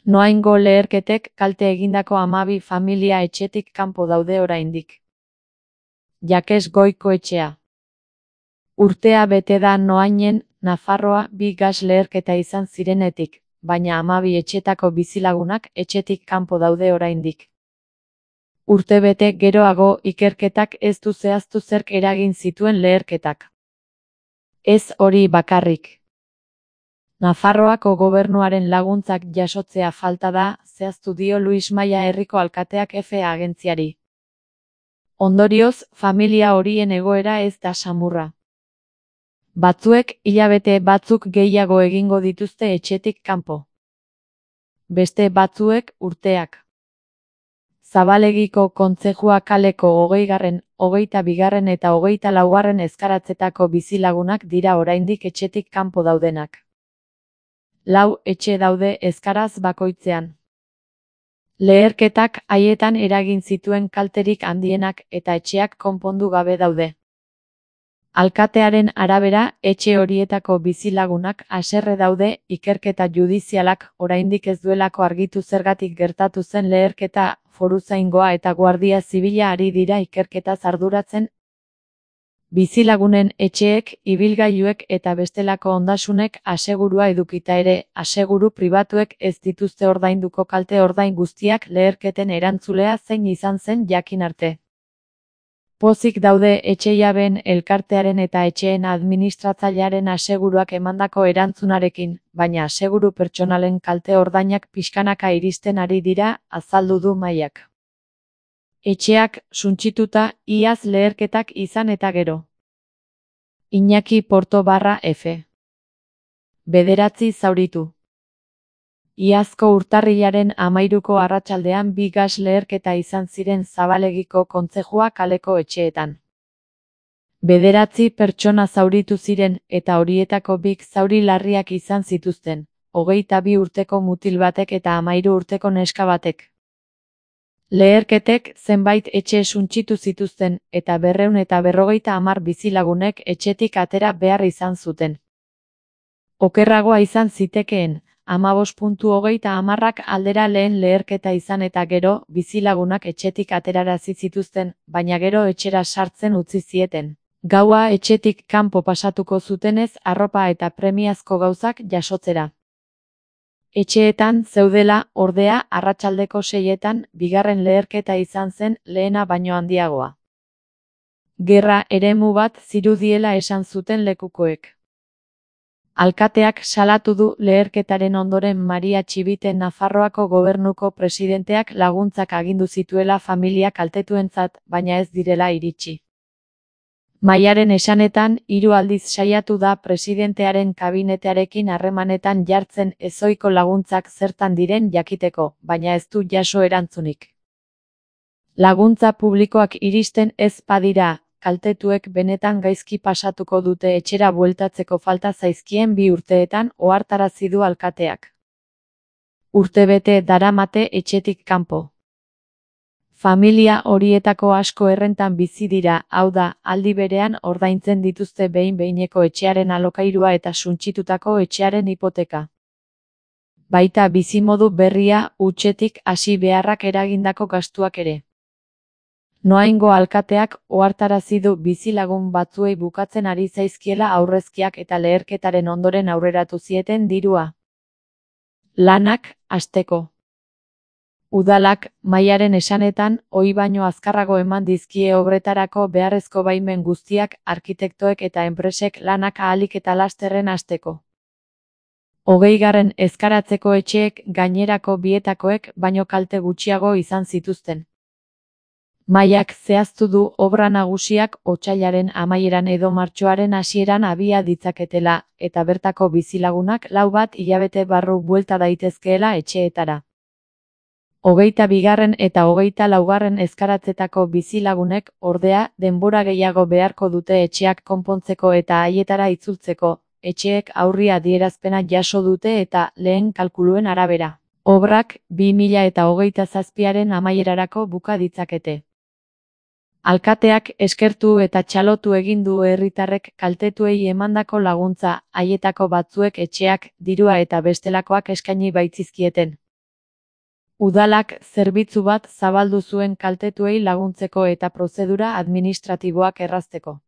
Noaingo leherketek kalte egindako 12 familia etxetik kanpo daude oraindik. Jakes Goikoetxea. Urtea bete da Noainen, Nafarroa 2 gas leherketa izan zirenetik, baina 12 etxetako bizilagunak etxetik kanpo daude oraindik. Urte bete geroago ikerketak ez du zehaztu zerk eragin zituen leherketak. Ez hori bakarrik. Nafarroako gobernuaren laguntzak jasotzea falta da, zehaztu dio Luis Maia herriko alkateak EFE agentziari. Ondorioz, familia horien egoera ez da samurra. Batzuek hilabete batzuk gehiago egingo dituzte etxetik kanpo. Beste batzuek urteak. Zabalegiko kontzejua kaleko 20., 22. eta 24. eskaratzetako bizilagunak dira oraindik etxetik kanpo daudenak. 4 etxe daude eskaraz bakoitzean. Leherketak haietan eragin zituen kalterik handienak eta etxeak konpondu gabe daude. Alkatearen arabera, etxe horietako bizilagunak haserre daude, ikerketa judizialak oraindik ez duelako argitu zergatik gertatu zen leherketa, foruzaingoa eta guardia zibila ari dira ikerketaz arduratzen. Bizilagunen etxeek, ibilgailuek eta bestelako ondasunek asegurua edukita ere, aseguru pribatuek ez dituzte ordainduko kalte ordain guztiak leherketen erantzulea zein izan zen jakin arte. Pozik daude etxejabeen elkartearen eta etxeen administratzailearen aseguruak emandako erantzunarekin, baina aseguru pertsonalen kalte ordainak pixkanaka iristen ari dira, azaldu du Maiak. Etxeak suntsituta, iaz leherketak izan eta gero. Iñaki Porto F. 9 zauritu. Iazko urtarrilaren 13ko arratsaldean 2 gas leherketa izan ziren Zabalegiko kontzejua kaleko etxeetan. 9 pertsona zauritu ziren eta horietako 2 zauri larriak izan zituzten, 22 urteko mutil batek eta 13 urteko neska batek. Leherketek zenbait etxe suntsitu zituzten eta 250 bizilagunek etxetik atera behar izan zuten. Okerragoa izan zitekeen, 15.30ak aldera lehen leherketa izan eta gero, bizilagunak etxetik aterarazi zituzten, baina gero etxera sartzen utzi zieten. Gaua etxetik kanpo pasatuko zutenez arropa eta premiazko gauzak jasotzera. Etxeetan zeudela, ordea, arratsaldeko 6etan, 2. leherketa izan zen, lehena baino handiagoa. Gerra eremu bat zirudiela esan zuten lekukoek. Alkateak salatu du leherketaren ondoren Maria Txibite Nafarroako gobernuko presidenteak laguntzak agindu zituela familia kaltetuentzat, baina ez direla iritsi. Maiaren esanetan, 3 aldiz saiatu da presidentearen kabinetearekin harremanetan jartzen ezohiko laguntzak zertan diren jakiteko, baina ez du jaso erantzunik. Laguntza publikoak iristen ez badira, kaltetuek benetan gaizki pasatuko dute etxera bueltatzeko falta zaizkien 2 urteetan, ohartarazi du alkateak. Urtebete daramate etxetik kanpo. Familia horietako asko errentan bizi dira, hau da, aldi berean ordaintzen dituzte behin-behineko etxearen alokairua eta suntsitutako etxearen hipoteka. Baita bizimodu berria, hutsetik hasi beharrak eragindako gastuak ere. Noaingo alkateak ohartarazi du bizilagun batzuei bukatzen ari zaizkiela aurrezkiak eta leherketaren ondoren aurreratu zieten dirua. Lanak, hasteko. Udalak, Maiaren esanetan, ohi baino azkarrago eman dizkie obretarako beharrezko baimen guztiak, arkitektoek eta enpresek lanak ahalik eta lasterren hasteko. 20. eskaratzeko etxeek gainerako bietakoek baino kalte gutxiago izan zituzten. Maiak zehaztu du obra nagusiak otsailaren amaieran edo martxoaren hasieran abia ditzaketela, eta bertako bizilagunak 4 hilabete barru buelta daitezkeela etxeetara. 22. eta 24. eskaratzetako bizilagunek, ordea, denbora gehiago beharko dute etxeak konpontzeko eta haietara itzultzeko, etxeek aurri adierazpena jaso dute eta, lehen kalkuluen arabera, obrak 2027aren amaierarako buka ditzakete. Alkateak eskertu eta txalotu egin du herritarrek kaltetuei emandako laguntza, haietako batzuek etxeak, dirua eta bestelakoak eskaini baitzizkieten. Udalak zerbitzu bat zabaldu zuen kaltetuei laguntzeko eta prozedura administratiboak errazteko.